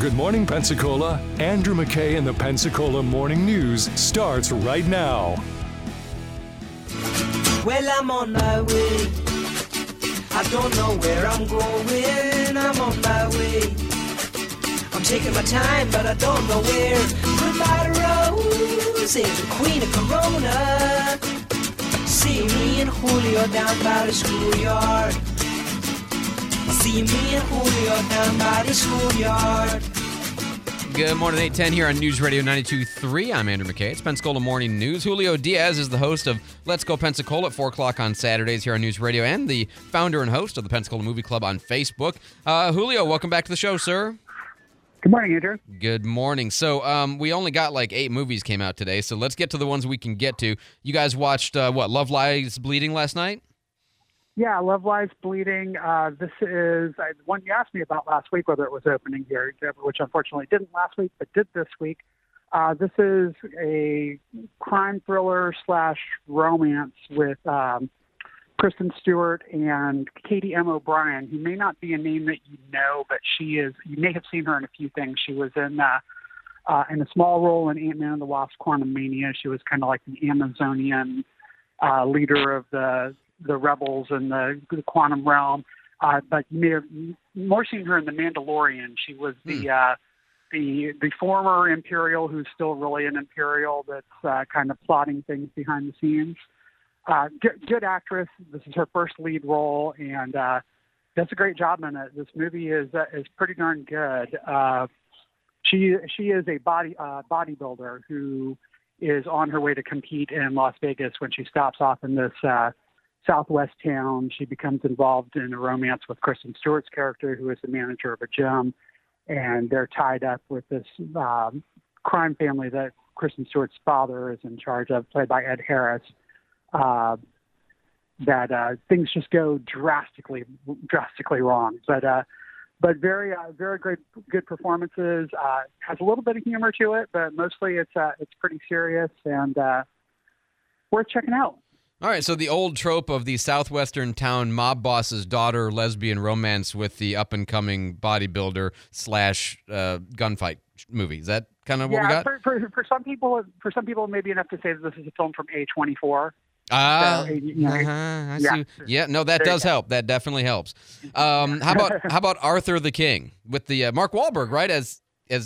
Good Morning Pensacola. Andrew McKay and the Pensacola Morning News starts right now. Well, I'm on my way. I don't know where I'm going. I'm on my way. I'm taking my time, but I don't know where. Goodbye to Rose, the queen of Corona. See me and Julio down by the schoolyard. See me and Julio down by the schoolyard. Good morning, 810 here on News Radio 92.3. I'm Andrew McKay. It's Pensacola Morning News. Julio Diaz is the host of Let's Go Pensacola at 4 o'clock on Saturdays here on News Radio and the founder and host of the Pensacola Movie Club on Facebook. Julio, welcome back to the show, sir. Good morning, Andrew. Good morning. So we only got like 8 movies came out today, so let's get to the ones we can get to. You guys watched, Love Lies Bleeding last night? Yeah, Love Lies Bleeding. This is one you asked me about last week, whether it was opening here, which unfortunately didn't last week, but did this week. This is a crime thriller / romance with Kristen Stewart and Katie M. O'Brien, who may not be a name that you know, but she is. You may have seen her in a few things. She was in a small role in Ant-Man and the Wasp: Quantumania. She was kind of like the Amazonian leader of the rebels in the quantum realm, but you may have more seen her in The Mandalorian. She was the former Imperial who's still really an Imperial that's kind of plotting things behind the scenes. Good actress. This is her first lead role, and does a great job in it. This movie is pretty darn good. She is a bodybuilder who is on her way to compete in Las Vegas when she stops off in this Southwest town. She becomes involved in a romance with Kristen Stewart's character, who is the manager of a gym, and they're tied up with this crime family that Kristen Stewart's father is in charge of, played by Ed Harris. That things just go drastically wrong, but very great, good performances. Has a little bit of humor to it, but mostly it's pretty serious and worth checking out. All right, so the old trope of the southwestern town mob boss's daughter lesbian romance with the up-and-coming bodybuilder / gunfight movie. Is that kind of what we got? For some people, it may be enough to say that this is a film from A24. I see. Yeah, no, that does help. That definitely helps. How about Arthur the King with the Mark Wahlberg, right? As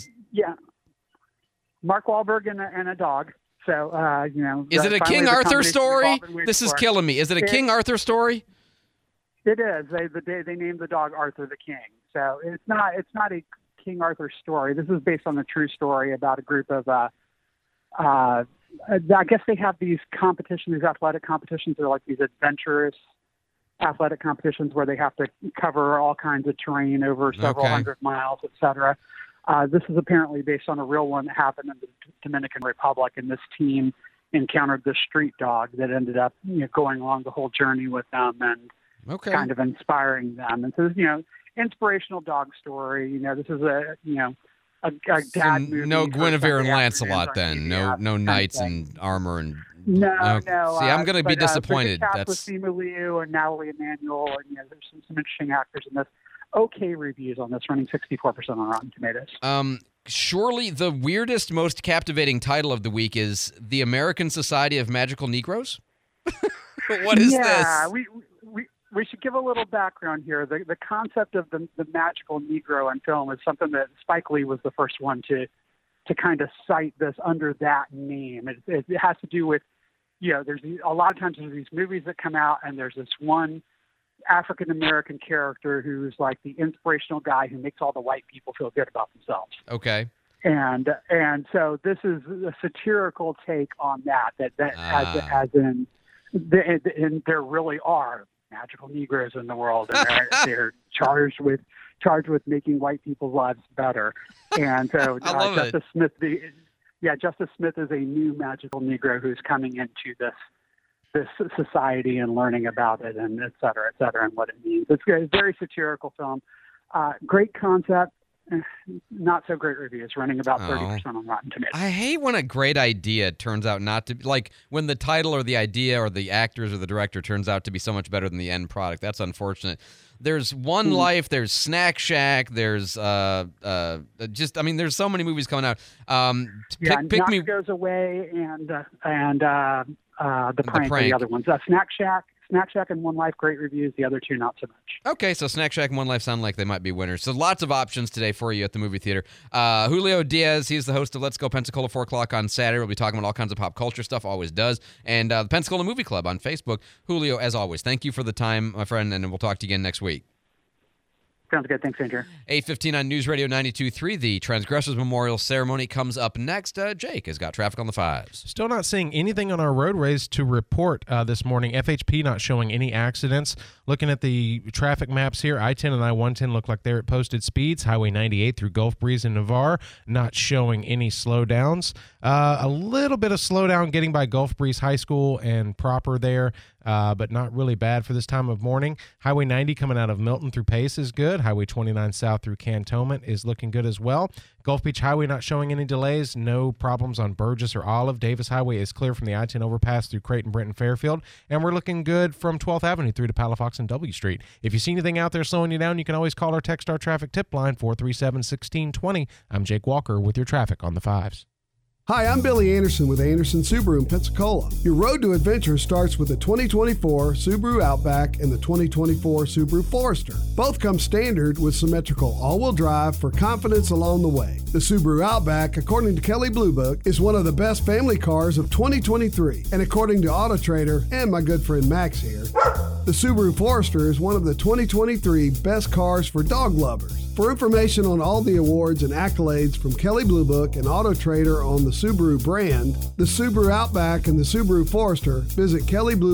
Mark Wahlberg and a dog. So, is it a King Arthur story? This is killing me. Is it a King Arthur story? It is. They named the dog Arthur the King. So it's not a King Arthur story. This is based on a true story about a group of, I guess they have these competitions, these athletic competitions. They're like these adventurous athletic competitions where they have to cover all kinds of terrain over several hundred miles, et cetera. This is apparently based on a real one that happened in the Dominican Republic, and this team encountered this street dog that ended up going along the whole journey with them and kind of inspiring them. And so, inspirational dog story. This is a dad movie. No Guinevere and Lancelot then. No knights in armor and. No. See, I'm going to be disappointed. That's with Simu Liu and Natalie Emanuel, and there's some interesting actors in this. Okay reviews on this, running 64% on Rotten Tomatoes. Surely the weirdest, most captivating title of the week is The American Society of Magical Negroes? What is this? Yeah, we should give a little background here. The concept of the magical Negro in film is something that Spike Lee was the first one to kind of cite this under that name. It has to do with, there's a lot of times there's these movies that come out and there's this one African-American character who's like the inspirational guy who makes all the white people feel good about themselves. Okay. And so this is a satirical take on that as in there really are magical Negroes in the world, and they're charged with making white people's lives better. And so Justice Smith is a new magical Negro who's coming into this society and learning about it, and et cetera, and what it means. It's a very satirical film. Great concept. not so great reviews, running about 30% on Rotten Tomatoes. I hate when a great idea turns out not to be, like when the title or the idea or the actors or the director turns out to be so much better than the end product. That's unfortunate. There's One Life, there's Snack Shack, there's there's so many movies coming out. Pick Me Goes Away and The Prank are the other ones. Snack Shack and One Life, great reviews. The other two, not so much. Okay, so Snack Shack and One Life sound like they might be winners. So lots of options today for you at the movie theater. Julio Diaz, he's the host of Let's Go Pensacola, 4 o'clock on Saturday. We'll be talking about all kinds of pop culture stuff, always does. And the Pensacola Movie Club on Facebook. Julio, as always, thank you for the time, my friend, and we'll talk to you again next week. Sounds good. Thanks, Andrew. 8:15 on News Radio 92.3. The Transgressors Memorial Ceremony comes up next. Jake has got traffic on the 5s. Still not seeing anything on our roadways to report this morning. FHP not showing any accidents. Looking at the traffic maps here, I-10 and I-110 look like they're at posted speeds. Highway 98 through Gulf Breeze and Navarre not showing any slowdowns. A little bit of slowdown getting by Gulf Breeze High School and proper there, but not really bad for this time of morning. Highway 90 coming out of Milton through Pace is good. Highway 29 south through Cantonment is looking good as well. Gulf Beach Highway not showing any delays. No problems on Burgess or Olive. Davis Highway is clear from the I-10 overpass through Creighton, Brent, and Fairfield. And we're looking good from 12th Avenue through to Palafox and W Street. If you see anything out there slowing you down, you can always call or text our traffic tip line, 437-1620. I'm Jake Walker with your traffic on the 5s. Hi, I'm Billy Anderson with Anderson Subaru in Pensacola. Your road to adventure starts with the 2024 Subaru Outback and the 2024 Subaru Forester. Both come standard with symmetrical all-wheel drive for confidence along the way. The Subaru Outback, according to Kelley Blue Book, is one of the best family cars of 2023. And according to Auto Trader and my good friend Max here, the Subaru Forester is one of the 2023 best cars for dog lovers. For information on all the awards and accolades from Kelley Blue Book and Auto Trader on the Subaru brand, the Subaru Outback, and the Subaru Forester, visit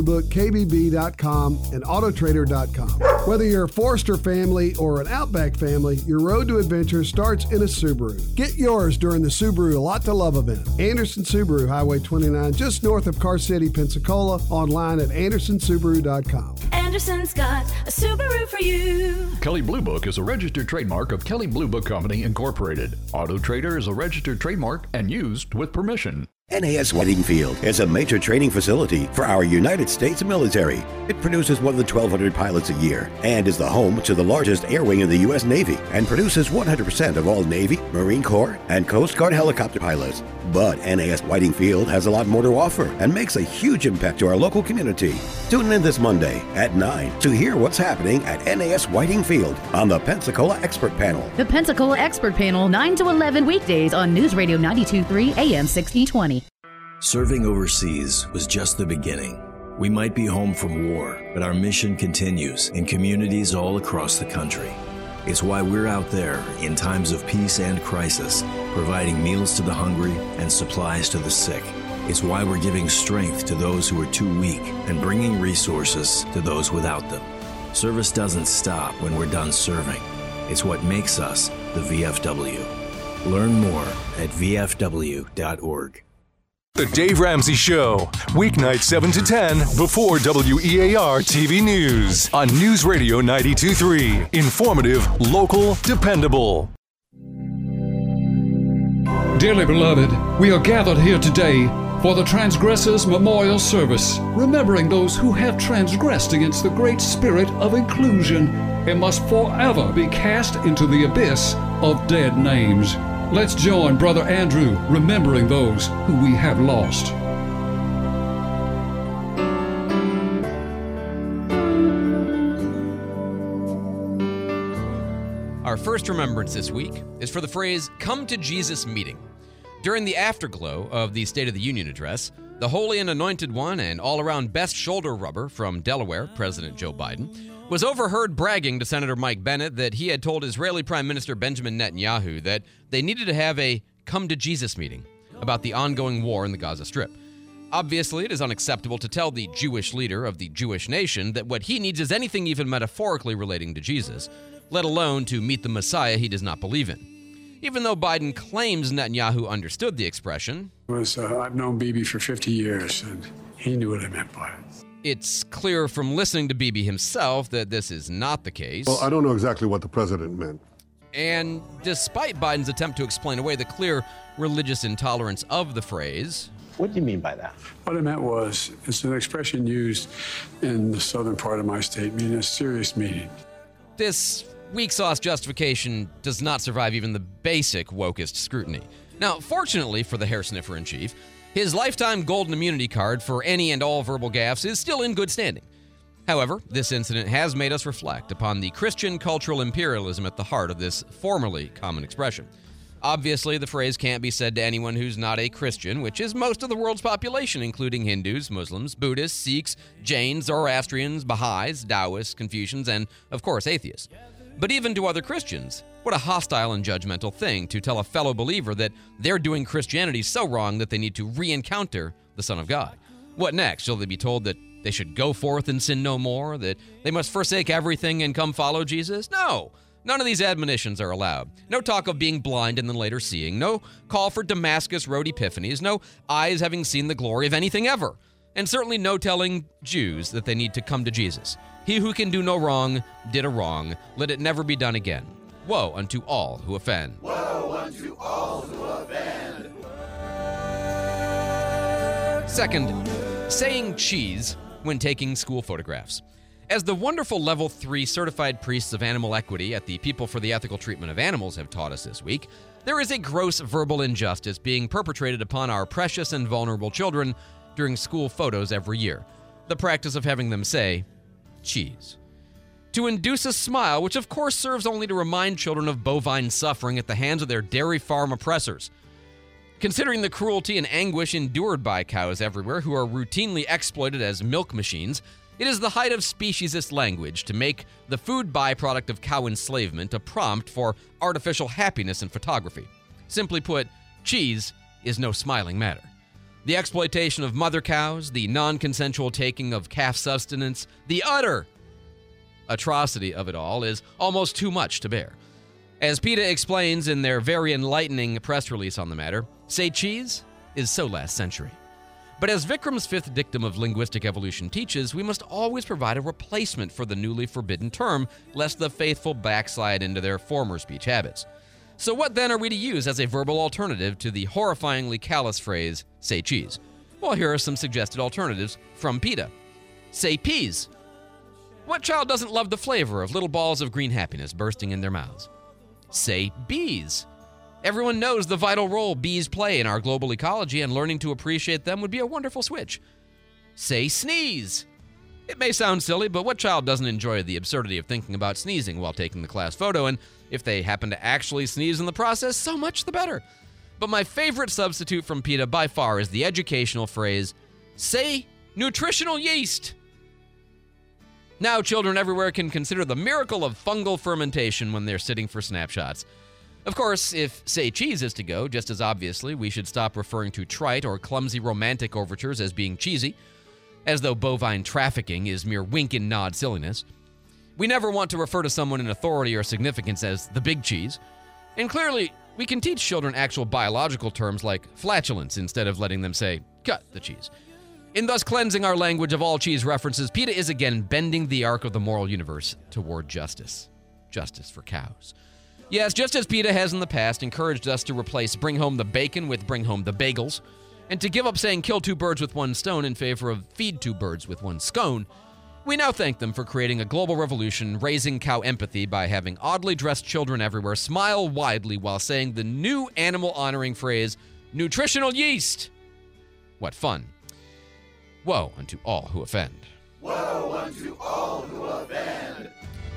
KelleyBlueBookKBB.com and AutoTrader.com. Whether you're a Forester family or an Outback family, your road to adventure starts in a Subaru. Get yours during the Subaru A Lot to Love event. Anderson Subaru, Highway 29, just north of Car City, Pensacola, online at AndersonSubaru.com. Anderson's got a Subaru for you. Kelley Blue Book is a registered trademark of Kelley Blue Book Company, Incorporated. Auto Trader is a registered trademark and used with permission. NAS Whiting Field is a major training facility for our United States military. It produces more than 1,200 pilots a year and is the home to the largest air wing in the U.S. Navy and produces 100% of all Navy, Marine Corps, and Coast Guard helicopter pilots. But NAS Whiting Field has a lot more to offer and makes a huge impact to our local community. Tune in this Monday at 9 to hear what's happening at NAS Whiting Field on the Pensacola Expert Panel. The Pensacola Expert Panel, 9 to 11 weekdays on News Radio 92.3 AM 1620. Serving overseas was just the beginning. We might be home from war, but our mission continues in communities all across the country. It's why we're out there in times of peace and crisis, providing meals to the hungry and supplies to the sick. It's why we're giving strength to those who are too weak and bringing resources to those without them. Service doesn't stop when we're done serving. It's what makes us the VFW. Learn more at vfw.org. The Dave Ramsey Show, weeknight 7 to 10 before WEAR TV News on News Radio 92.3. Informative, local, dependable. Dearly beloved, we are gathered here today for the Transgressors Memorial Service, remembering those who have transgressed against the great spirit of inclusion and must forever be cast into the abyss of dead names. Let's join Brother Andrew remembering those who we have lost. Our first remembrance this week is for the phrase, "Come to Jesus meeting." During the afterglow of the State of the Union address, the holy and anointed one and all-around best shoulder rubber from Delaware, President Joe Biden, was overheard bragging to Senator Mike Bennett that he had told Israeli Prime Minister Benjamin Netanyahu that they needed to have a come to Jesus meeting about the ongoing war in the Gaza Strip. Obviously, it is unacceptable to tell the Jewish leader of the Jewish nation that what he needs is anything even metaphorically relating to Jesus, let alone to meet the Messiah he does not believe in. Even though Biden claims Netanyahu understood the expression, I've known Bibi for 50 years, and he knew what I meant by it. It's clear from listening to Bibi himself that this is not the case. Well, I don't know exactly what the president meant. And despite Biden's attempt to explain away the clear religious intolerance of the phrase... What do you mean by that? What I meant was, it's an expression used in the southern part of my state, meaning a serious meeting. This weak sauce justification does not survive even the basic wokest scrutiny. Now, fortunately for the hair sniffer in chief, his lifetime golden immunity card for any and all verbal gaffes is still in good standing. However, this incident has made us reflect upon the Christian cultural imperialism at the heart of this formerly common expression. Obviously, the phrase can't be said to anyone who's not a Christian, which is most of the world's population, including Hindus, Muslims, Buddhists, Sikhs, Jains, Zoroastrians, Baha'is, Taoists, Confucians, and, of course, atheists. But even to other Christians, what a hostile and judgmental thing to tell a fellow believer that they're doing Christianity so wrong that they need to re-encounter the Son of God. What next? Shall they be told that they should go forth and sin no more, that they must forsake everything and come follow Jesus? No! None of these admonitions are allowed. No talk of being blind and then later seeing. No call for Damascus Road epiphanies. No eyes having seen the glory of anything ever. And certainly no telling Jews that they need to come to Jesus. He who can do no wrong did a wrong. Let it never be done again. Woe unto all who offend. Woe unto all who offend. Second, saying cheese when taking school photographs. As the wonderful Level 3 certified priests of animal equity at the People for the Ethical Treatment of Animals have taught us this week, there is a gross verbal injustice being perpetrated upon our precious and vulnerable children during school photos every year. The practice of having them say, cheese. To induce a smile, which of course serves only to remind children of bovine suffering at the hands of their dairy farm oppressors. Considering the cruelty and anguish endured by cows everywhere who are routinely exploited as milk machines, it is the height of speciesist language to make the food byproduct of cow enslavement a prompt for artificial happiness in photography. Simply put, cheese is no smiling matter. The exploitation of mother cows, the non-consensual taking of calf sustenance, the utter atrocity of it all is almost too much to bear. As PETA explains in their very enlightening press release on the matter, say cheese is so last century. But as Vikram's fifth dictum of linguistic evolution teaches, we must always provide a replacement for the newly forbidden term, lest the faithful backslide into their former speech habits. So what then are we to use as a verbal alternative to the horrifyingly callous phrase, say cheese? Well, here are some suggested alternatives from PETA. Say peas. What child doesn't love the flavor of little balls of green happiness bursting in their mouths? Say bees. Everyone knows the vital role bees play in our global ecology, and learning to appreciate them would be a wonderful switch. Say sneeze. It may sound silly, but what child doesn't enjoy the absurdity of thinking about sneezing while taking the class photo, and if they happen to actually sneeze in the process, so much the better. But my favorite substitute from PETA by far is the educational phrase, say nutritional yeast. Now children everywhere can consider the miracle of fungal fermentation when they're sitting for snapshots. Of course, if say cheese is to go, just as obviously, we should stop referring to trite or clumsy romantic overtures as being cheesy, as though bovine trafficking is mere wink and nod silliness. We never want to refer to someone in authority or significance as the big cheese. And clearly, we can teach children actual biological terms like flatulence instead of letting them say, cut the cheese. In thus cleansing our language of all cheese references, PETA is again bending the arc of the moral universe toward justice. Justice for cows. Yes, just as PETA has in the past encouraged us to replace bring home the bacon with bring home the bagels, and to give up saying kill two birds with one stone in favor of feed two birds with one scone, we now thank them for creating a global revolution raising cow empathy by having oddly dressed children everywhere smile widely while saying the new animal-honoring phrase, nutritional yeast. What fun. Woe unto all who offend. Woe unto all who offend.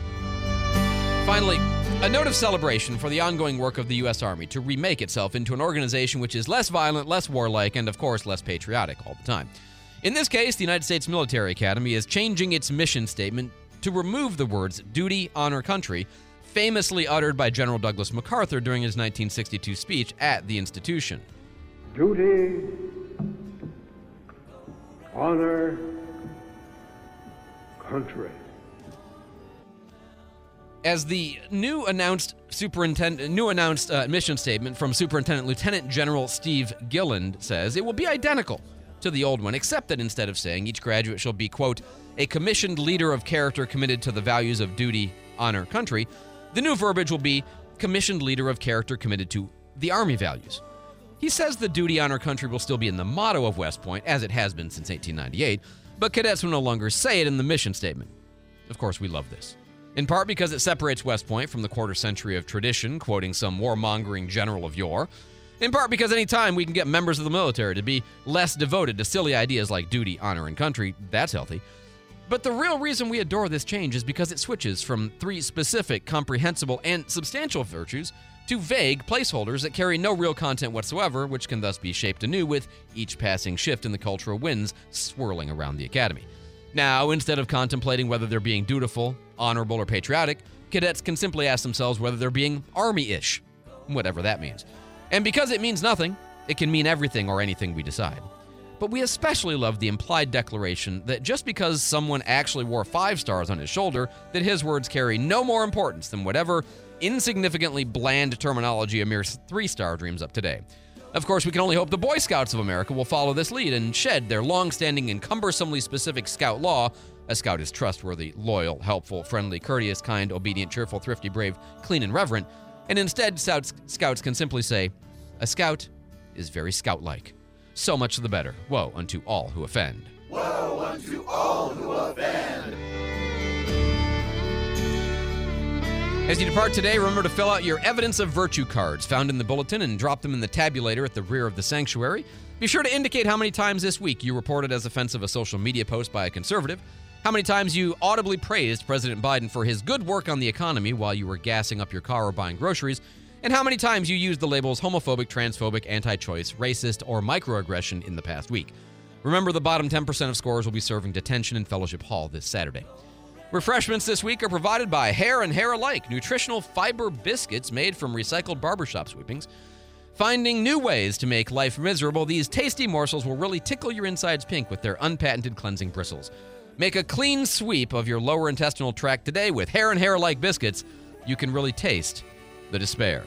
Finally, a note of celebration for the ongoing work of the U.S. Army to remake itself into an organization which is less violent, less warlike, and of course less patriotic all the time. In this case, the United States Military Academy is changing its mission statement to remove the words duty, honor, country, famously uttered by General Douglas MacArthur during his 1962 speech at the institution. Duty, honor, country. As the new announced mission statement from Superintendent Lieutenant General Steve Gilland says, it will be identical to the old one, except that instead of saying each graduate shall be, quote, a commissioned leader of character committed to the values of duty, honor, country, the new verbiage will be commissioned leader of character committed to the Army values. He says the duty, honor, country will still be in the motto of West Point, as it has been since 1898, but cadets will no longer say it in the mission statement. Of course, we love this. In part because it separates West Point from the quarter century of tradition, quoting some warmongering general of yore. In part because any time we can get members of the military to be less devoted to silly ideas like duty, honor, and country, that's healthy. But the real reason we adore this change is because it switches from 3 specific, comprehensible, and substantial virtues to vague placeholders that carry no real content whatsoever, which can thus be shaped anew with each passing shift in the cultural winds swirling around the academy. Now, instead of contemplating whether they're being dutiful, honorable, or patriotic, cadets can simply ask themselves whether they're being Army-ish, whatever that means. And because it means nothing, it can mean everything or anything we decide. But we especially love the implied declaration that just because someone actually wore 5 stars on his shoulder, that his words carry no more importance than whatever insignificantly bland terminology a mere 3-star dreams up today. Of course, we can only hope the Boy Scouts of America will follow this lead and shed their long-standing and cumbersomely specific scout law. A scout is trustworthy, loyal, helpful, friendly, courteous, kind, obedient, cheerful, thrifty, brave, clean, and reverent. And instead, scouts can simply say, a scout is very scout-like. So much the better. Woe unto all who offend. Woe unto all who offend. As you depart today, remember to fill out your evidence of virtue cards found in the bulletin and drop them in the tabulator at the rear of the sanctuary. Be sure to indicate how many times this week you reported as offensive a social media post by a conservative, how many times you audibly praised President Biden for his good work on the economy while you were gassing up your car or buying groceries, and how many times you used the labels homophobic, transphobic, anti-choice, racist, or microaggression in the past week. Remember, the bottom 10% of scorers will be serving detention in Fellowship Hall this Saturday. Refreshments this week are provided by Hair and Hair Alike, nutritional fiber biscuits made from recycled barbershop sweepings. Finding new ways to make life miserable, these tasty morsels will really tickle your insides pink with their unpatented cleansing bristles. Make a clean sweep of your lower intestinal tract today with Hair and Hair Alike biscuits. You can really taste the despair.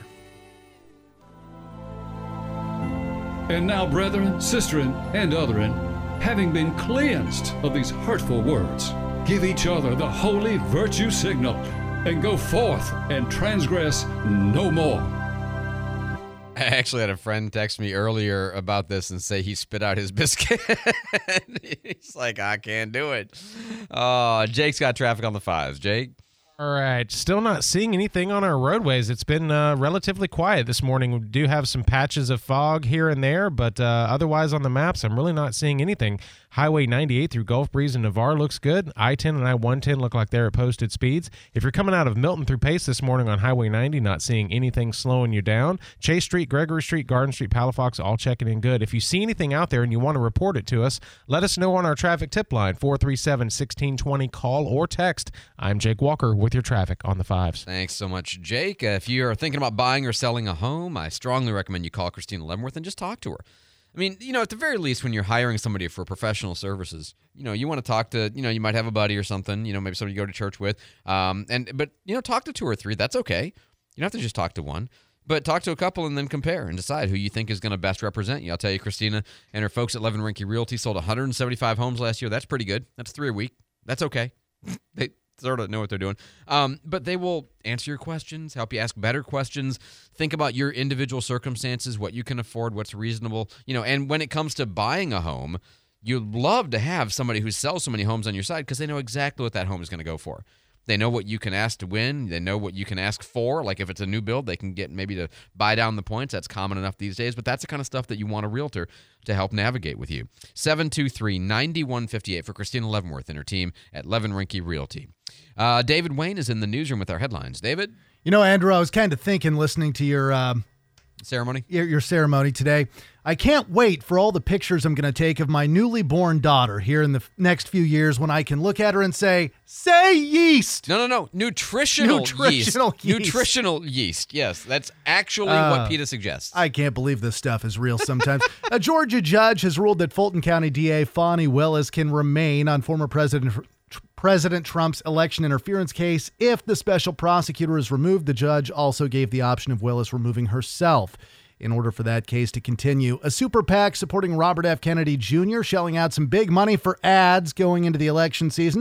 And now, brethren, sisterin, and otherin, having been cleansed of these hurtful words, give each other the holy virtue signal, and go forth and transgress no more. I actually had a friend text me earlier about this and say he spit out his biscuit. He's like, I can't do it. Jake's got traffic on the 5s. Jake? All right. Still not seeing anything on our roadways. It's been relatively quiet this morning. We do have some patches of fog here and there, but otherwise on the maps, I'm really not seeing anything. Highway 98 through Gulf Breeze and Navarre looks good. I-10 and I-110 look like they're at posted speeds. If you're coming out of Milton through Pace this morning on Highway 90, not seeing anything slowing you down. Chase Street, Gregory Street, Garden Street, Palafox, all checking in good. If you see anything out there and you want to report it to us, let us know on our traffic tip line, 437-1620. Call or text. I'm Jake Walker with your traffic on the 5s. Thanks so much, Jake. If you're thinking about buying or selling a home, I strongly recommend you call Christina Leavenworth and just talk to her. I mean, at the very least, when you're hiring somebody for professional services, you want to talk to, you might have a buddy or something, maybe somebody you go to church with, but talk to 2 or 3. That's okay. You don't have to just talk to one, but talk to a couple and then compare and decide who you think is going to best represent you. I'll tell you, Christina and her folks at Levin Rinke Realty sold 175 homes last year. That's pretty good. That's 3 a week. That's okay. They sort of know what they're doing. But they will answer your questions, help you ask better questions, think about your individual circumstances, what you can afford, what's reasonable. And when it comes to buying a home, you'd love to have somebody who sells so many homes on your side because they know exactly what that home is going to go for. They know what you can ask to win. They know what you can ask for. Like if it's a new build, they can get maybe to buy down the points. That's common enough these days, but that's the kind of stuff that you want a realtor to help navigate with you. 723-9158 for Christina Leavenworth and her team at Levin Rinke Realty. David Wayne is in the newsroom with our headlines. David? Andrew, I was kind of thinking, listening to your ceremony? Your ceremony today. I can't wait for all the pictures I'm going to take of my newly born daughter here in the next few years when I can look at her and say yeast. No. Nutritional yeast. Nutritional yeast. Yes, that's actually what PETA suggests. I can't believe this stuff is real sometimes. A Georgia judge has ruled that Fulton County DA Fani Willis can remain on former President Trump's election interference case if the special prosecutor is removed. The judge also gave the option of Willis removing herself in order for that case to continue. A super PAC supporting Robert F. Kennedy Jr. shelling out some big money for ads going into the election season.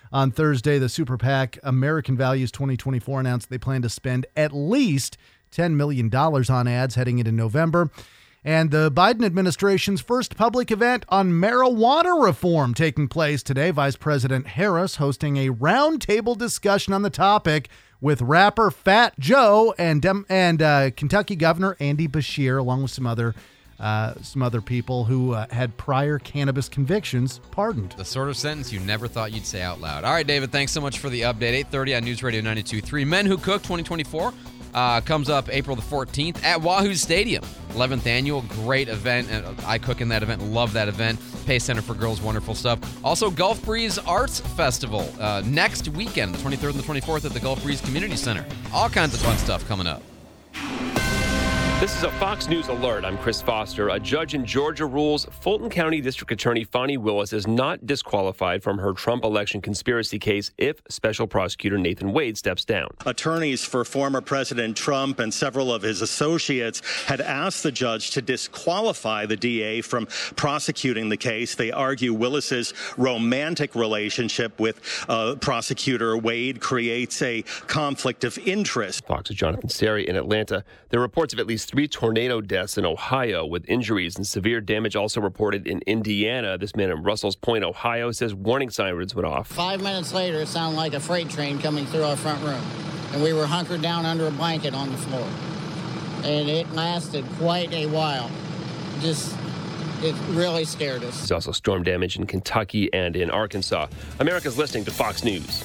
On Thursday, the super PAC American Values 2024 announced they plan to spend at least $10 million on ads heading into November. And the Biden administration's first public event on marijuana reform taking place today. Vice President Harris hosting a roundtable discussion on the topic with rapper Fat Joe and Kentucky Governor Andy Beshear, along with some other people who had prior cannabis convictions pardoned. The sort of sentence you never thought you'd say out loud. All right, David, thanks so much for the update. 8:30 on News Radio 92.3. Men Who Cook 2024 comes up April the 14th at Wahoo Stadium. 11th annual, great event. I cook in that event, love that event. Pay Center for Girls, wonderful stuff. Also, Gulf Breeze Arts Festival next weekend, the 23rd and the 24th at the Gulf Breeze Community Center. All kinds of fun stuff coming up. This is a Fox News alert. I'm Chris Foster. A judge in Georgia rules Fulton County District Attorney Fani Willis is not disqualified from her Trump election conspiracy case if Special Prosecutor Nathan Wade steps down. Attorneys for former President Trump and several of his associates had asked the judge to disqualify the DA from prosecuting the case. They argue Willis's romantic relationship with Prosecutor Wade creates a conflict of interest. Fox's Jonathan Seri in Atlanta. There are reports of at least 3 tornado deaths in Ohio with injuries and severe damage also reported in Indiana. This man in Russell's Point, Ohio, says warning sirens went off. 5 minutes later, it sounded like a freight train coming through our front room. And we were hunkered down under a blanket on the floor. And it lasted quite a while. It really scared us. There's also storm damage in Kentucky and in Arkansas. America's listening to Fox News.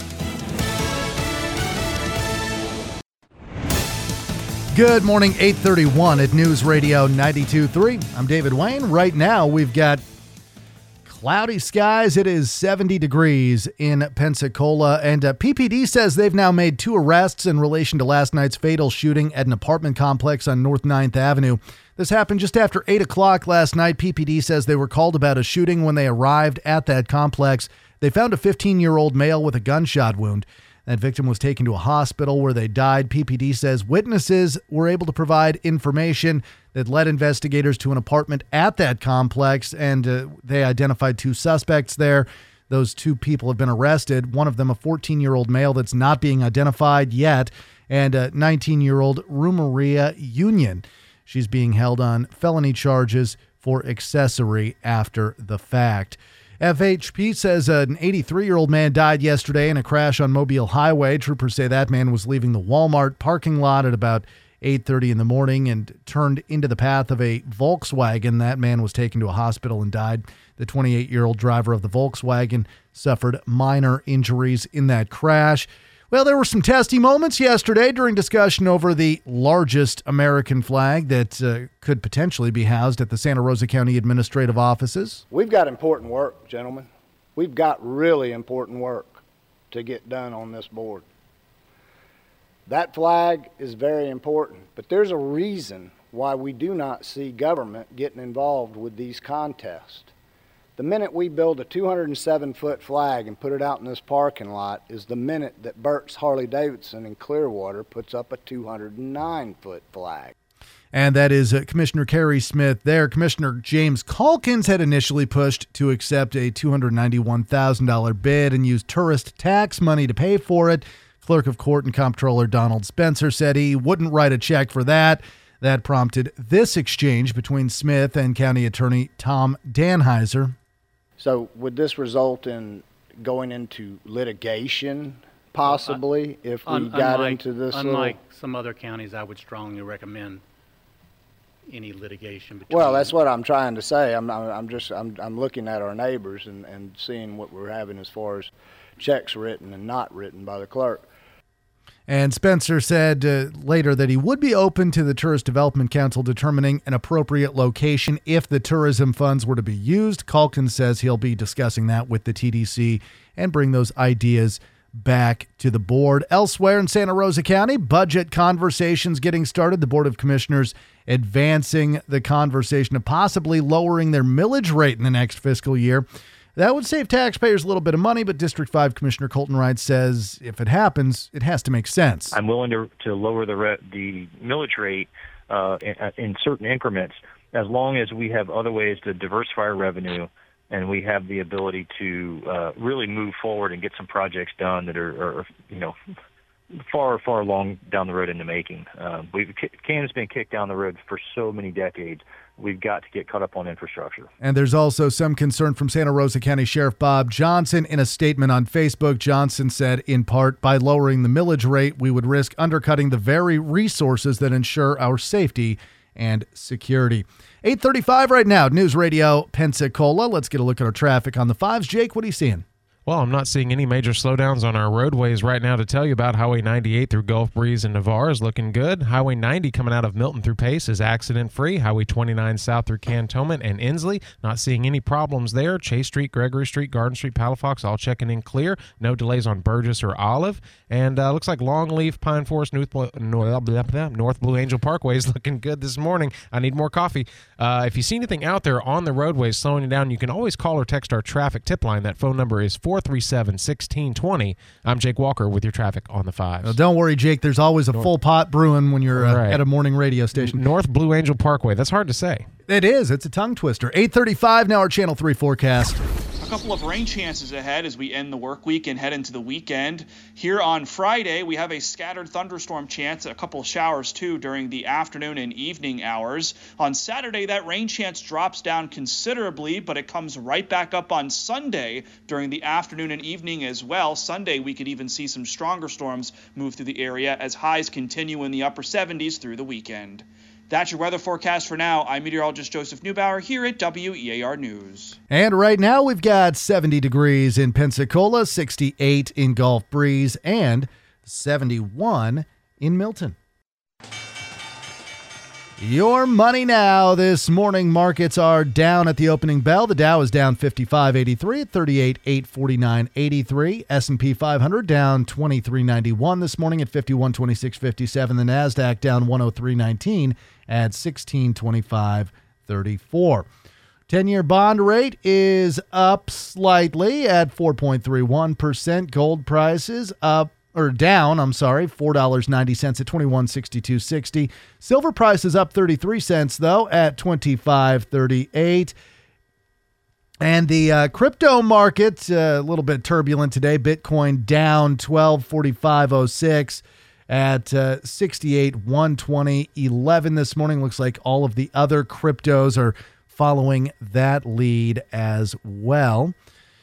Good morning, 8:31 at News Radio 92.3. I'm David Wayne. Right now, we've got cloudy skies. It is 70 degrees in Pensacola, and PPD says they've now made 2 arrests in relation to last night's fatal shooting at an apartment complex on North 9th Avenue. This happened just after 8 o'clock last night. PPD says they were called about a shooting when they arrived at that complex. They found a 15-year-old male with a gunshot wound. That victim was taken to a hospital where they died. PPD says witnesses were able to provide information that led investigators to an apartment at that complex, and they identified 2 suspects there. Those 2 people have been arrested. One of them, a 14-year-old male that's not being identified yet, and a 19-year-old Rumaria Union. She's being held on felony charges for accessory after the fact. FHP says an 83-year-old man died yesterday in a crash on Mobile Highway. Troopers say that man was leaving the Walmart parking lot at about 8:30 in the morning and turned into the path of a Volkswagen. That man was taken to a hospital and died. The 28-year-old driver of the Volkswagen suffered minor injuries in that crash. Well, there were some testy moments yesterday during discussion over the largest American flag that could potentially be housed at the Santa Rosa County Administrative Offices. We've got important work, gentlemen. We've got really important work to get done on this board. That flag is very important, but there's a reason why we do not see government getting involved with these contests. The minute we build a 207-foot flag and put it out in this parking lot is the minute that Burt's Harley-Davidson in Clearwater puts up a 209-foot flag. And that is Commissioner Carrie Smith there. Commissioner James Calkins had initially pushed to accept a $291,000 bid and use tourist tax money to pay for it. Clerk of Court and Comptroller Donald Spencer said he wouldn't write a check for that. That prompted this exchange between Smith and County Attorney Tom Danheiser. So would this result in going into litigation, possibly, if we got into this? Unlike some other counties, I would strongly recommend any litigation between. Well, that's what I'm trying to say. I'm looking at our neighbors and seeing what we're having as far as checks written and not written by the clerk. And Spencer said later that he would be open to the Tourist Development Council determining an appropriate location if the tourism funds were to be used. Calkins says he'll be discussing that with the TDC and bring those ideas back to the board. Elsewhere in Santa Rosa County, budget conversations getting started. The Board of Commissioners advancing the conversation of possibly lowering their millage rate in the next fiscal year. That would save taxpayers a little bit of money, but District 5 Commissioner Colton Wright says if it happens, it has to make sense. I'm willing to lower the millage rate in certain increments as long as we have other ways to diversify our revenue and we have the ability to really move forward and get some projects done that are far along down the road in the making. Can's been kicked down the road for so many decades. We've got to get caught up on infrastructure. And there's also some concern from Santa Rosa County Sheriff Bob Johnson. In a statement on Facebook, Johnson said, in part, by lowering the millage rate, we would risk undercutting the very resources that ensure our safety and security. 8:35 right now, News Radio Pensacola. Let's get a look at our traffic on the 5s. Jake, what are you seeing? Well, I'm not seeing any major slowdowns on our roadways right now to tell you about. Highway 98 through Gulf Breeze and Navarre is looking good. Highway 90 coming out of Milton through Pace is accident-free. Highway 29 south through Cantonment and Inslee, not seeing any problems there. Chase Street, Gregory Street, Garden Street, Palafox, all checking in clear. No delays on Burgess or Olive. And looks like Longleaf, Pine Forest, North Blue Angel Parkway is looking good this morning. I need more coffee. If you see anything out there on the roadways slowing you down, you can always call or text our traffic tip line. That phone number is 437-1620. I'm Jake Walker with your traffic on the 5s. Well, don't worry, Jake. There's always a full pot brewing when you're at a morning radio station. North Blue Angel Parkway. That's hard to say. It is. It's a tongue twister. 8:35 now, our Channel 3 forecast. A couple of rain chances ahead as we end the work week and head into the weekend. Here on Friday, we have a scattered thunderstorm chance, a couple of showers too during the afternoon and evening hours. On Saturday, that rain chance drops down considerably, but it comes right back up on Sunday during the afternoon and evening as well. Sunday, we could even see some stronger storms move through the area as highs continue in the upper 70s through the weekend. That's your weather forecast for now. I'm meteorologist Joseph Neubauer here at WEAR News. And right now we've got 70 degrees in Pensacola, 68 in Gulf Breeze, and 71 in Milton. Your money now. This morning, markets are down at the opening bell. The Dow is down 55.83 at 38,849.83. S&P 500 down 23.91 this morning at 51.26.57. The NASDAQ down 103.19 at 1625.34. 10-year bond rate is up slightly at 4.31%. Gold prices down, $4.90 at $21.6260. Silver price is up 33 cents, though, at $25.38. And the crypto market, a little bit turbulent today. Bitcoin down 12.4506 at 68,120.11 this morning. Looks like all of the other cryptos are following that lead as well.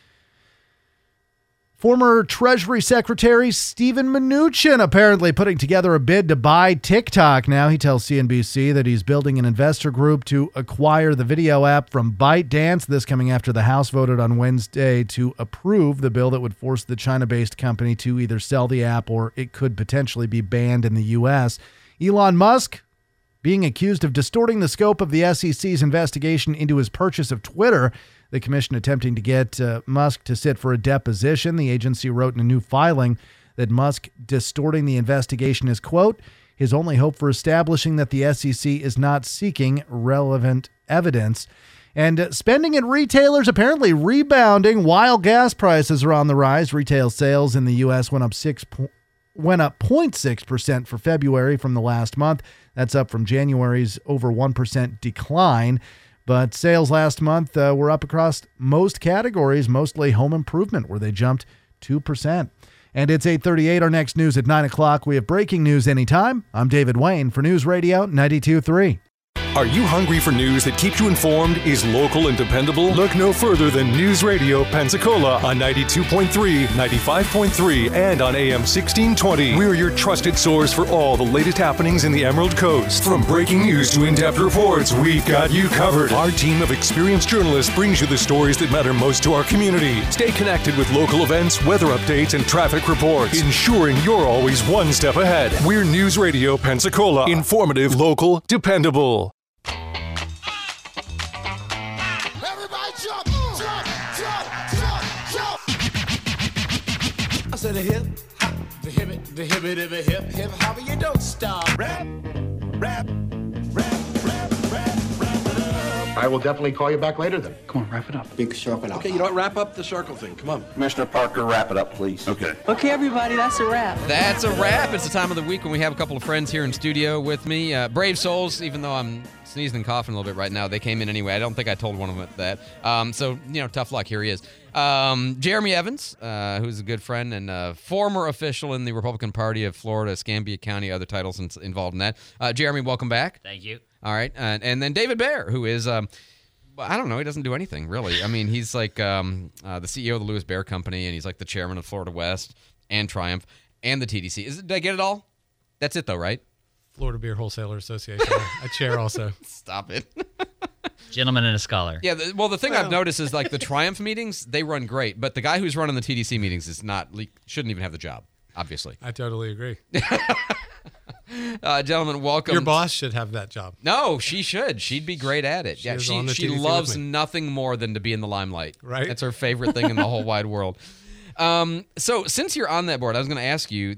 Former Treasury Secretary Steven Mnuchin apparently putting together a bid to buy TikTok now. He tells CNBC that he's building an investor group to acquire the video app from ByteDance. This coming after the House voted on Wednesday to approve the bill that would force the China-based company to either sell the app or it could potentially be banned in the U.S. Elon Musk being accused of distorting the scope of the SEC's investigation into his purchase of Twitter. The commission attempting to get Musk to sit for a deposition. The agency wrote in a new filing that Musk distorting the investigation is, quote, his only hope for establishing that the SEC is not seeking relevant evidence. And spending at retailers apparently rebounding while gas prices are on the rise. Retail sales in the U.S. went up 0.6% for February from the last month. That's up from January's over 1% decline. But sales last month were up across most categories, mostly home improvement, where they jumped 2%. And it's 8:38. Our next news at 9 o'clock. We have breaking news anytime. I'm David Wayne for News Radio 92.3. Are you hungry for news that keeps you informed, is local and dependable? Look no further than News Radio Pensacola on 92.3, 95.3, and on AM 1620. We're your trusted source for all the latest happenings in the Emerald Coast. From breaking news to in-depth reports, we've got you covered. Our team of experienced journalists brings you the stories that matter most to our community. Stay connected with local events, weather updates, and traffic reports, ensuring you're always one step ahead. We're News Radio Pensacola. Informative, local, dependable. I said a hip hop, the hip hop, you don't stop. Rap, rap, rap, rap, rap, rap it up. I will definitely call you back later then. Come on, wrap it up. Big circle. Okay, you know what? Wrap up the circle thing. Come on. Commissioner Parker, wrap it up, please. Okay. Okay, everybody, that's a wrap. That's a wrap. It's the time of the week when we have a couple of friends here in studio with me. Brave souls, even though I'm sneezing and coughing a little bit right now, they came in anyway. I don't think I told one of them that. So, tough luck. Here he is. Jeremy Evans, who's a good friend and former official in the Republican Party of Florida, Escambia County, other titles involved in that. Jeremy, welcome back. Thank you. All right. And then David Baer, who is, I don't know, he doesn't do anything, really. I mean, he's like the CEO of the Lewis Bear Company, and he's like the chairman of Florida West and Triumph and the TDC. Did I get it all? That's it, though, right? Florida Beer Wholesaler Association. I chair also. Stop it. Gentleman and a scholar. Yeah, the thing I've noticed is like the Triumph meetings, they run great, but the guy who's running the TDC meetings shouldn't even have the job, obviously. I totally agree. Gentlemen, welcome. Your boss should have that job. No, she should. She'd be great at it. She loves nothing more than to be in the limelight. Right. That's her favorite thing in the whole wide world. So since you're on that board, I was going to ask you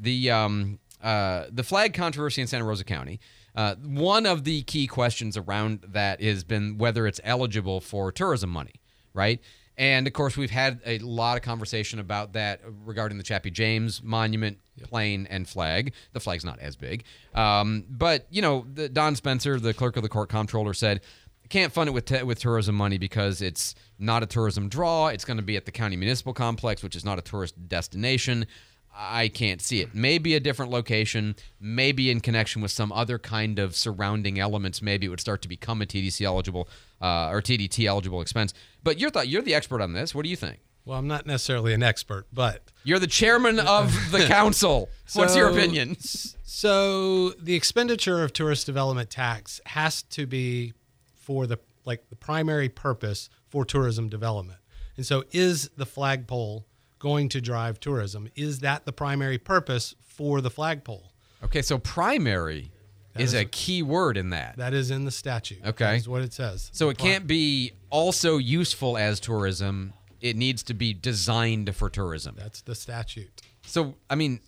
the flag controversy in Santa Rosa County. One of the key questions around that has been whether it's eligible for tourism money, right? And, of course, we've had a lot of conversation about that regarding the Chappie James monument, plane, and flag. The flag's not as big. But, Don Spencer, the clerk of the court comptroller, said, can't fund it with tourism money because it's not a tourism draw. It's going to be at the county municipal complex, which is not a tourist destination. I can't see it. Maybe a different location, maybe in connection with some other kind of surrounding elements. Maybe it would start to become a TDC eligible or TDT eligible expense. But you're the expert on this. What do you think? Well, I'm not necessarily an expert, but you're the chairman of the council. What's your opinion? So the expenditure of tourist development tax has to be for the primary purpose for tourism development. And so is the flagpole going to drive tourism? Is that the primary purpose for the flagpole? Okay, so primary is a key word in that. That is in the statute. Okay. That is what it says. So it can't be also useful as tourism. It needs to be designed for tourism. That's the statute. So, I mean,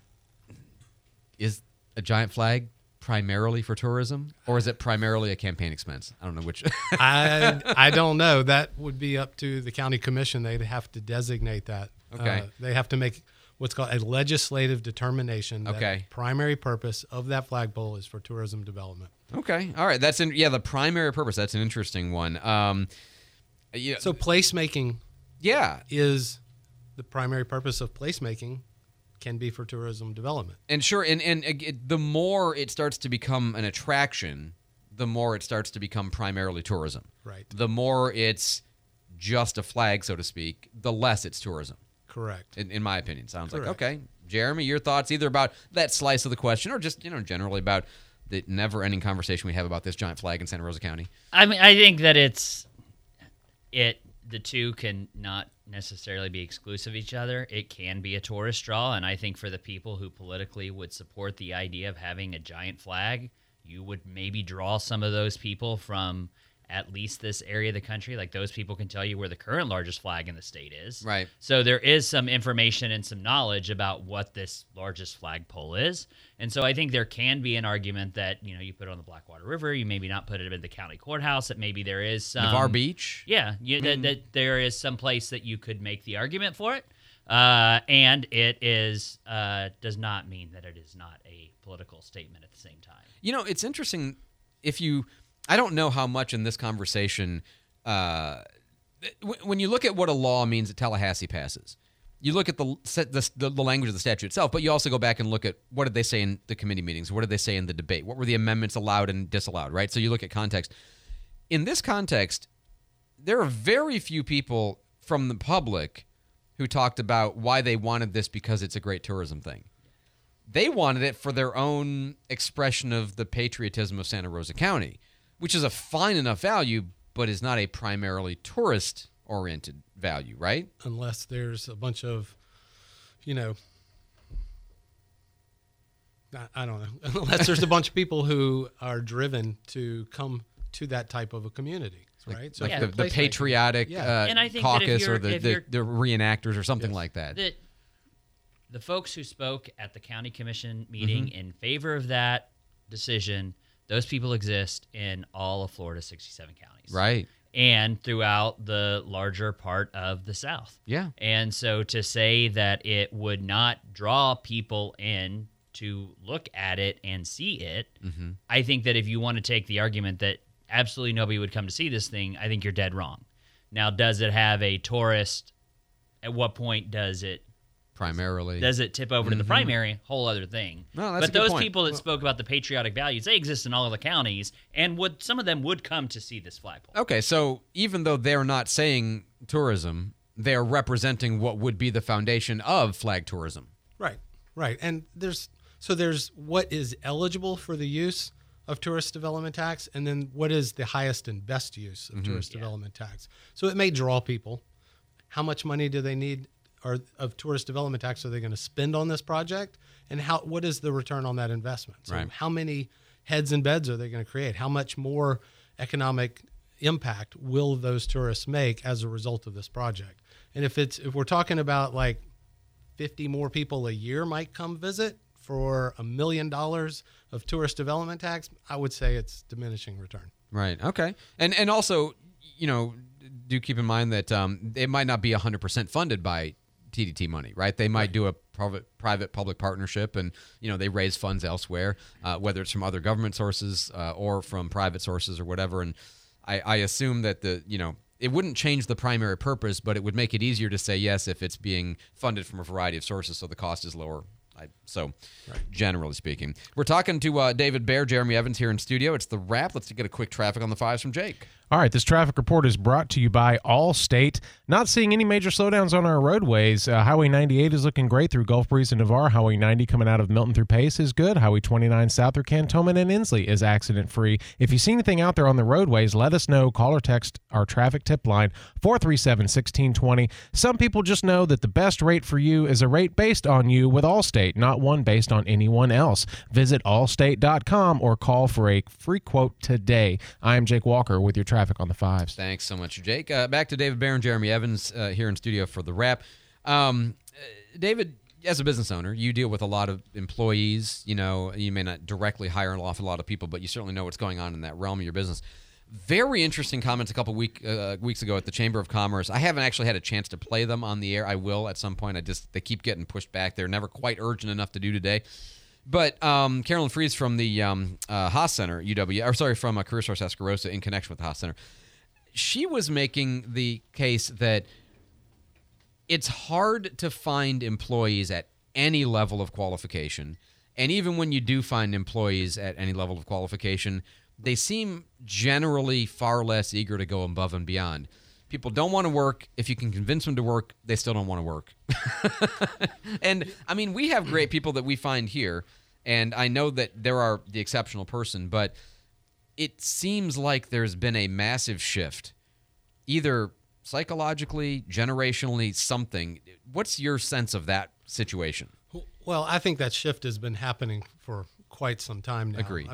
is a giant flag primarily for tourism, or is it primarily a campaign expense? I don't know which. I don't know. That would be up to the county commission. They'd have to designate that. Okay. They have to make what's called a legislative determination that the primary purpose of that flagpole is for tourism development. Okay. All right. The primary purpose. That's an interesting one. So placemaking is the primary purpose of placemaking can be for tourism development. And sure, and the more it starts to become an attraction, the more it starts to become primarily tourism. Right. The more it's just a flag, so to speak, the less it's tourism. Correct. In my opinion. Sounds Correct. like, okay. Jeremy, your thoughts either about that slice of the question or just, generally about the never-ending conversation we have about this giant flag in Santa Rosa County? I mean, I think that the two can not necessarily be exclusive of each other. It can be a tourist draw, and I think for the people who politically would support the idea of having a giant flag, you would maybe draw some of those people from at least this area of the country. Like, those people can tell you where the current largest flag in the state is. Right. So there is some information and some knowledge about what this largest flagpole is. And so I think there can be an argument that, you put it on the Blackwater River, you maybe not put it in the county courthouse, that maybe there is some... Navarre Beach? Yeah, that there is some place that you could make the argument for it. And it is does not mean that it is not a political statement at the same time. It's interesting I don't know how much in this conversation, when you look at what a law means that Tallahassee passes, you look at the language of the statute itself, but you also go back and look at what did they say in the committee meetings, what did they say in the debate, what were the amendments allowed and disallowed, right? So you look at context. In this context, there are very few people from the public who talked about why they wanted this because it's a great tourism thing. They wanted it for their own expression of the patriotism of Santa Rosa County, which is a fine enough value, but is not a primarily tourist-oriented value, right? Unless there's a bunch of, I don't know. Unless there's a bunch of people who are driven to come to that type of a community, right? So the patriotic and I think caucus or the reenactors or something like that. The folks who spoke at the county commission meeting in favor of that decision Those people exist in all of Florida's 67 counties. Right. And throughout the larger part of the South. Yeah. And so to say that it would not draw people in to look at it and see it, I think that if you want to take the argument that absolutely nobody would come to see this thing, I think you're dead wrong. Now, does it have a tourist? At what point does it primarily tip over to the primary? Whole other thing. No, that's but a good those point. people that spoke about the patriotic values, they exist in all of the counties, and some of them would come to see this flagpole. Okay, so even though they're not saying tourism, they're representing what would be the foundation of flag tourism. Right. And there's what is eligible for the use of tourist development tax, and then what is the highest and best use of tourist development tax. So it may draw people. How much money do they need of tourist development tax are they going to spend on this project, and what is the return on that investment? So how many heads and beds are they going to create? How much more economic impact will those tourists make as a result of this project? And if we're talking about like 50 more people a year might come visit for $1 million of tourist development tax, I would say it's diminishing return. Right. Okay. And also, do keep in mind that it might not be 100% funded by TDT money, right? They might do a private-public partnership, and they raise funds elsewhere, whether it's from other government sources or from private sources or whatever. And I assume that it wouldn't change the primary purpose, but it would make it easier to say yes if it's being funded from a variety of sources, so the cost is lower. Generally speaking. We're talking to David Baer, Jeremy Evans here in studio. It's The Wrap. Let's get a quick traffic on the fives from Jake. All right, this traffic report is brought to you by Allstate. Not seeing any major slowdowns on our roadways. Highway 98 is looking great through Gulf Breeze and Navarre. Highway 90 coming out of Milton through Pace is good. Highway 29 south through Cantonment and Inslee is accident-free. If you see anything out there on the roadways, let us know. Call or text our traffic tip line, 437-1620. Some people just know that the best rate for you is a rate based on you with Allstate, not one based on anyone else. Visit allstate.com or call for a free quote today. I am Jake Walker with your traffic on the fives. Thanks so much, Jake. Back to David Baer and Jeremy Evans here in studio for The Wrap. David, as a business owner, you deal with a lot of employees. You may not directly hire an awful lot of people, but you certainly know what's going on in that realm of your business. Very interesting comments a couple weeks ago at the Chamber of Commerce. I haven't actually had a chance to play them on the air. I will at some point. They keep getting pushed back. They're never quite urgent enough to do today. But Carolyn Fries from the Haas Center, from Career Source Escarosa in connection with the Haas Center, she was making the case that it's hard to find employees at any level of qualification. And even when you do find employees at any level of qualification, they seem generally far less eager to go above and beyond. People don't want to work. If you can convince them to work, they still don't want to work. And, we have great people that we find here, and I know that there are the exceptional person, but it seems like there's been a massive shift, either psychologically, generationally, something. What's your sense of that situation? Well, I think that shift has been happening for quite some time now. Agreed.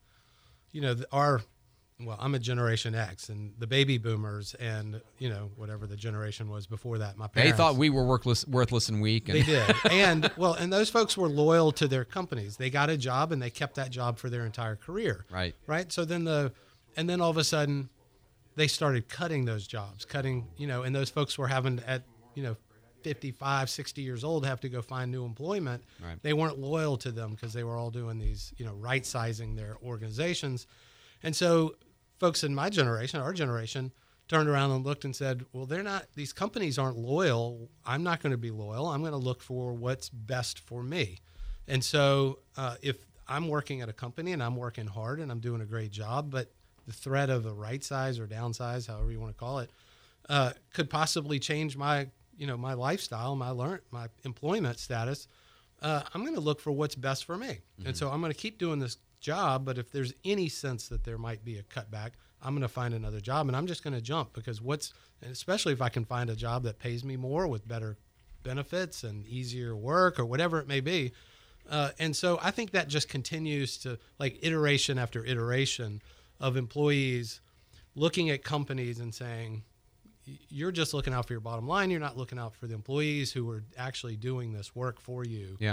I'm a Generation X, and the baby boomers and, whatever the generation was before that, my parents. They thought we were worthless and weak. They did. And those folks were loyal to their companies. They got a job, and they kept that job for their entire career. Right. So then then all of a sudden, they started cutting those jobs, and those folks were having at, 55, 60 years old, have to go find new employment. Right. They weren't loyal to them because they were all doing these, right-sizing their organizations. And so folks in my generation, our generation, turned around and looked and said, well, these companies aren't loyal. I'm not going to be loyal. I'm going to look for what's best for me. And so if I'm working at a company and I'm working hard and I'm doing a great job, but the threat of a right size or downsize, however you want to call it, could possibly change my lifestyle, my employment status, I'm going to look for what's best for me. Mm-hmm. And so I'm going to keep doing this job, but if there's any sense that there might be a cutback, I'm going to find another job, and I'm just going to jump because especially if I can find a job that pays me more with better benefits and easier work or whatever it may be. And so I think that just continues to, like, iteration after iteration of employees looking at companies and saying, you're just looking out for your bottom line. You're not looking out for the employees who are actually doing this work for you. Yeah.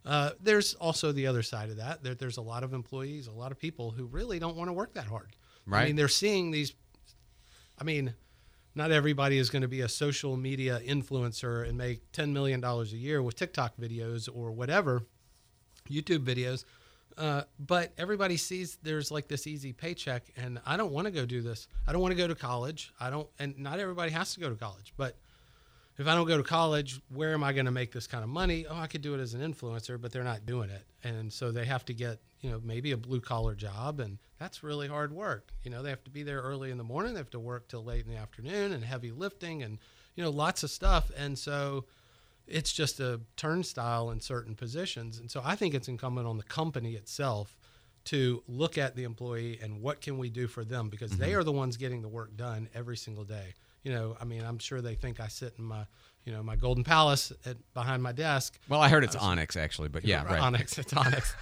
There's also the other side of that. There's a lot of employees, a lot of people who really don't want to work that hard. Right. I mean, they're seeing these. I mean, not everybody is going to be a social media influencer and make $10 million a year with TikTok videos or whatever, YouTube videos. But everybody sees there's like this easy paycheck, and I don't want to go do this. I don't want to go to college. And not everybody has to go to college, but if I don't go to college, where am I going to make this kind of money? Oh, I could do it as an influencer, but they're not doing it. And so they have to get, maybe a blue collar job, and that's really hard work. They have to be there early in the morning. They have to work till late in the afternoon and heavy lifting and, lots of stuff. And so it's just a turnstile in certain positions. And so I think it's incumbent on the company itself to look at the employee and what can we do for them, because they are the ones getting the work done every single day. I'm sure they think I sit in my, my Golden Palace behind my desk. Well, I heard it's Onyx actually, but yeah, right. Onyx, it's Onyx.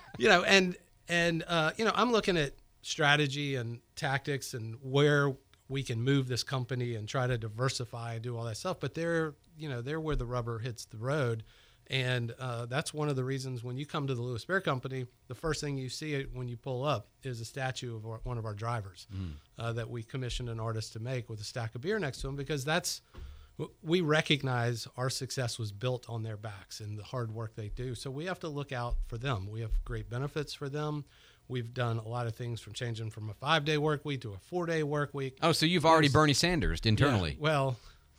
I'm looking at strategy and tactics and where we can move this company and try to diversify and do all that stuff. But they're where the rubber hits the road. And that's one of the reasons when you come to the Lewis Bear Company, the first thing you see when you pull up is a statue of one of our drivers that we commissioned an artist to make with a stack of beer next to him, because we recognize our success was built on their backs and the hard work they do. So we have to look out for them. We have great benefits for them. We've done a lot of things from changing from a 5-day work week to a 4-day work week. Oh, so you've already Bernie Sanders internally. Yeah, well,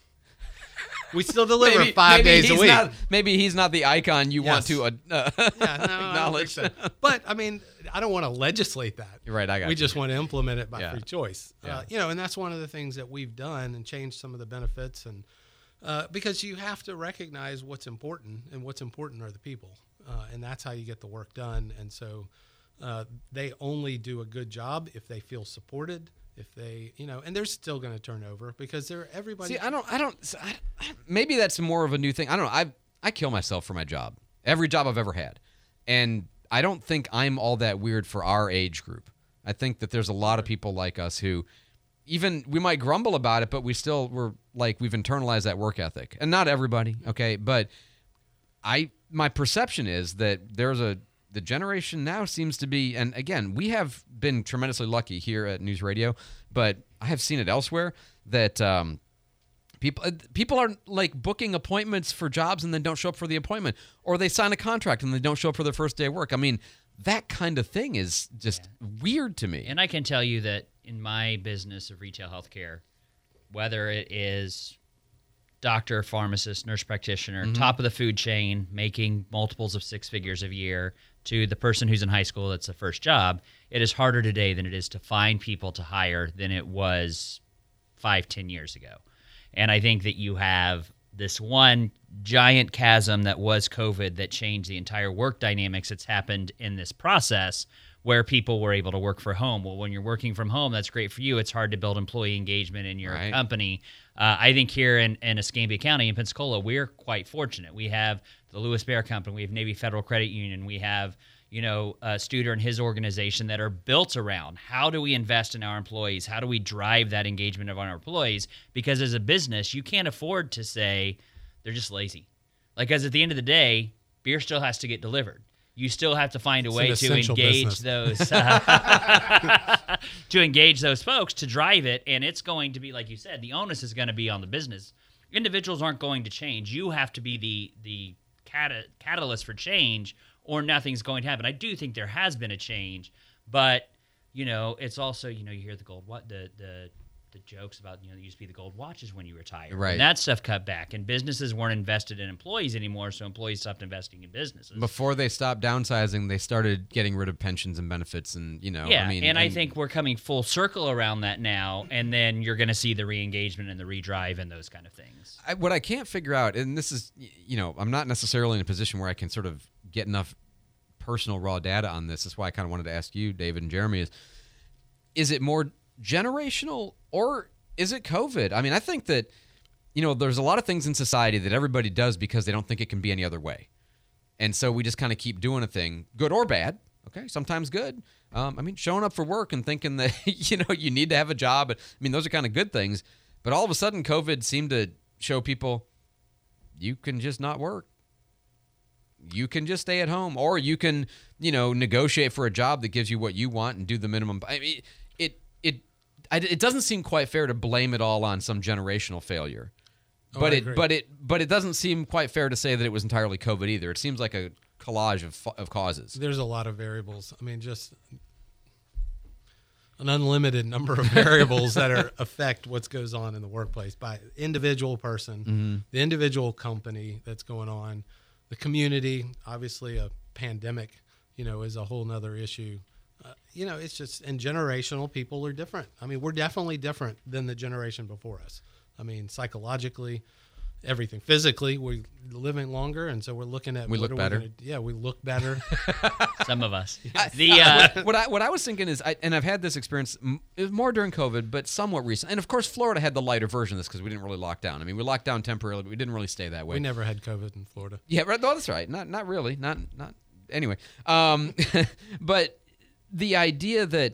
we still deliver 5 days a week. Maybe he's not the icon you want to acknowledge. I don't think so. But, I don't want to legislate that. Right, I got We you. just want to implement it by free choice. Yeah. And that's one of the things that we've done and changed some of the benefits. And because you have to recognize what's important, and what's important are the people. And that's how you get the work done. And so they only do a good job if they feel supported. If they, and they're still going to turn over because everybody. See, I don't. Maybe that's more of a new thing. I don't know. I kill myself for my job. Every job I've ever had, and I don't think I'm all that weird for our age group. I think that there's a lot of people like us who, even we might grumble about it, but we've internalized that work ethic, and not everybody, okay. But my perception is that the generation now seems to be, and again, we have been tremendously lucky here at News Radio, but I have seen it elsewhere that people are like booking appointments for jobs and then don't show up for the appointment, or they sign a contract and they don't show up for their first day of work. I mean, that kind of thing is just weird to me. And I can tell you that in my business of retail healthcare, whether it is doctor, pharmacist, nurse practitioner, top of the food chain, making multiples of 6 figures a year, to the person who's in high school that's the first job, it is harder today than it is to find people to hire than it was 5-10 years ago. And I think that you have this one giant chasm that was COVID that changed the entire work dynamics that's happened in this process, where people were able to work from home. Well, when you're working from home, that's great for you. It's hard to build employee engagement in your company. I think here in Escambia County in Pensacola, we're quite fortunate. We have the Lewis Bear Company, we have Navy Federal Credit Union, we have Studer and his organization that are built around how do we invest in our employees? How do we drive that engagement of our employees? Because as a business, you can't afford to say they're just lazy. Because at the end of the day, beer still has to get delivered. You still have to find a way to engage those to engage those folks to drive it, and it's going to be, like you said, the onus is going to be on the business. Individuals aren't going to change. You have to be the catalyst for change, or nothing's going to happen. I do think there has been a change, but it's also you hear the the jokes about there used to be the gold watches when you retired, right? And that stuff cut back, and businesses weren't invested in employees anymore, so employees stopped investing in businesses. Before they stopped downsizing, they started getting rid of pensions and benefits, and I think we're coming full circle around that now, and then you're going to see the re-engagement and the redrive and those kind of things. What I can't figure out, and this is I'm not necessarily in a position where I can sort of get enough personal raw data on this. That's why I kind of wanted to ask you, David and Jeremy, is it more generational or is it COVID? I mean, I think that, there's a lot of things in society that everybody does because they don't think it can be any other way. And so we just kind of keep doing a thing, good or bad. Okay, sometimes good. Showing up for work and thinking that, you need to have a job. Those are kind of good things. But all of a sudden, COVID seemed to show people you can just not work. you can just stay at home, or you can, negotiate for a job that gives you what you want and do the minimum. I mean, it doesn't seem quite fair to blame it all on some generational failure. But it doesn't seem quite fair to say that it was entirely COVID either. It seems like a collage of causes. There's a lot of variables. I mean, just an unlimited number of variables that affect what goes on in the workplace by individual person, the individual company that's going on, the community. Obviously, a pandemic, is a whole nother issue. It's just, and generational people are different. I mean, we're definitely different than the generation before us. I mean, psychologically, everything. Physically, we're living longer, and so we're looking at we look better. We look better. Some of us. What I was thinking is, and I've had this experience more during COVID, but somewhat recent. And of course, Florida had the lighter version of this because we didn't really lock down. I mean, we locked down temporarily, but we didn't really stay that way. We never had COVID in Florida. Yeah, right. No, that's right. Not really. Not anyway. But the idea that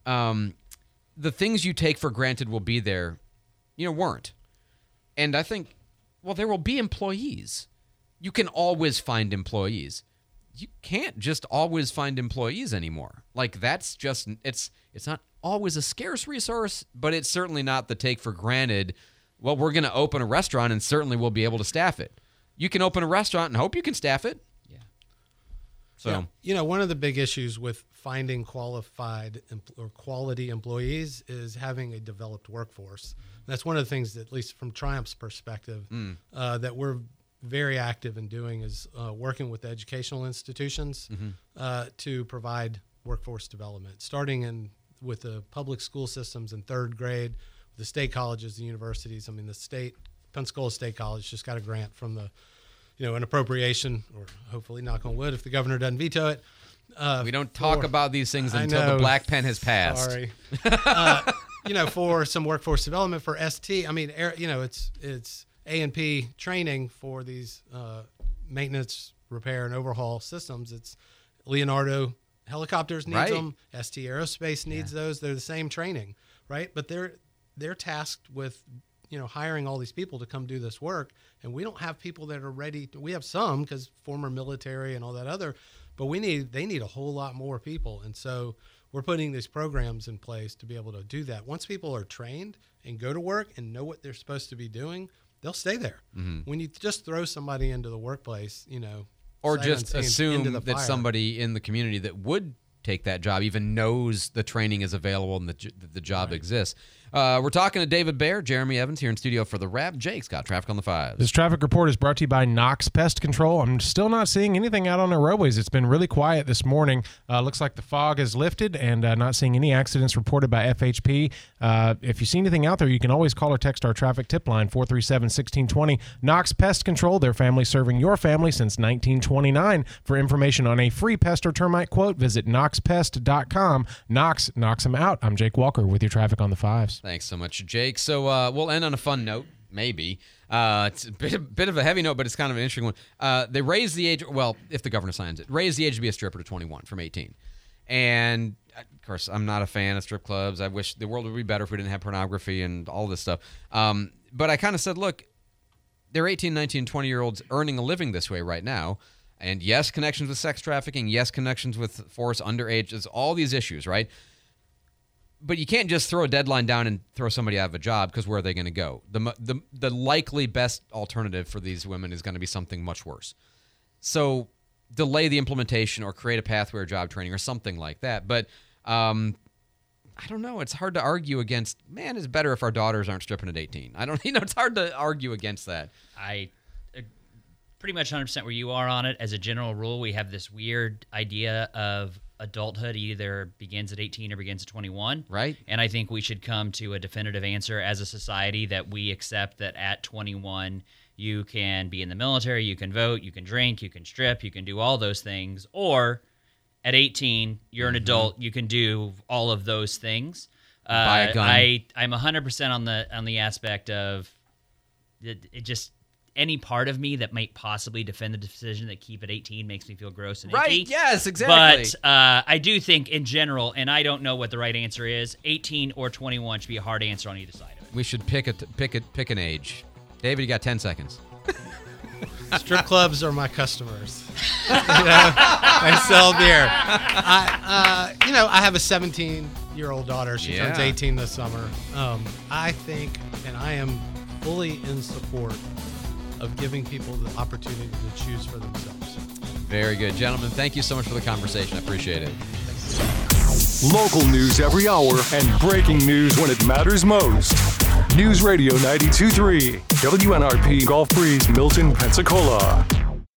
the things you take for granted will be there, weren't. And I think, there will be employees. You can always find employees. You can't just always find employees anymore. Like, that's just, it's not always a scarce resource, but it's certainly not the take for granted, well, we're going to open a restaurant and certainly we'll be able to staff it. You can open a restaurant and hope you can staff it. Yeah. So, one of the big issues with finding qualified or quality employees is having a developed workforce. That's one of the things that, at least from Triumph's perspective, that we're very active in doing is working with educational institutions to provide workforce development, starting with the public school systems in third grade, the state colleges, the universities. I mean, Pensacola State College just got a grant from the, an appropriation, or hopefully, knock on wood, if the governor doesn't veto it. We don't talk about these things until the black pen has passed. Sorry. For some workforce development for ST. I mean, it's A&P training for these maintenance, repair, and overhaul systems. It's Leonardo Helicopters needs them. ST Aerospace needs those. They're the same training, right? But they're tasked with hiring all these people to come do this work, and we don't have people that are ready. We have some because former military and all that other, but they need a whole lot more people, and so we're putting these programs in place to be able to do that. Once people are trained and go to work and know what they're supposed to be doing, they'll stay there. When you just throw somebody into the workplace, or just assume that somebody in the community that would take that job even knows the training is available and the job exists. We're talking to David Baer, Jeremy Evans here in studio for The Wrap. Jake's got traffic on the 5s. This traffic report is brought to you by Knox Pest Control. I'm still not seeing anything out on our roadways. It's been really quiet this morning. Looks like the fog has lifted and not seeing any accidents reported by FHP. If you see anything out there, you can always call or text our traffic tip line, 437-1620. Knox Pest Control, their family serving your family since 1929. For information on a free pest or termite quote, visit knoxpest.com. Knox knocks them out. I'm Jake Walker with your traffic on the 5s. Thanks so much, Jake. So we'll end on a fun note, maybe. It's a bit of a heavy note, but it's kind of an interesting one. They raised the age, if the governor signs it, raised the age to be a stripper to 21 from 18. And, of course, I'm not a fan of strip clubs. I wish the world would be better if we didn't have pornography and all this stuff. But I kind of said, look, they're 18, 19, 20-year-olds earning a living this way right now. And, yes, connections with sex trafficking. Yes, connections with forced underage. There's all these issues, right? But you can't just throw a deadline down and throw somebody out of a job, because where are they going to go? The likely best alternative for these women is going to be something much worse. So delay the implementation or create a pathway or job training or something like that. But I don't know. It's hard to argue against, man, it's better if our daughters aren't stripping at 18. It's hard to argue against that. I pretty much 100% where you are on it. As a general rule, we have this weird idea of adulthood either begins at 18 or begins at 21. Right. And I think we should come to a definitive answer as a society that we accept that at 21, you can be in the military, you can vote, you can drink, you can strip, you can do all those things. Or at 18, you're an adult, you can do all of those things. Buy a gun. I'm 100% on the aspect of it just... Any part of me that might possibly defend the decision that keep at 18 makes me feel gross and icky. Right, yes, exactly. But I do think in general, and I don't know what the right answer is, 18 or 21 should be a hard answer on either side of it. We should pick an age. David, you got 10 seconds. Strip clubs are my customers. I sell beer. I have a 17-year-old daughter. She turns 18 this summer. I think, and I am fully in support of giving people the opportunity to choose for themselves. Very good. Gentlemen, thank you so much for the conversation. I appreciate it. Local news every hour and breaking news when it matters most. News Radio 92.3, WNRP Gulf Breeze, Milton, Pensacola.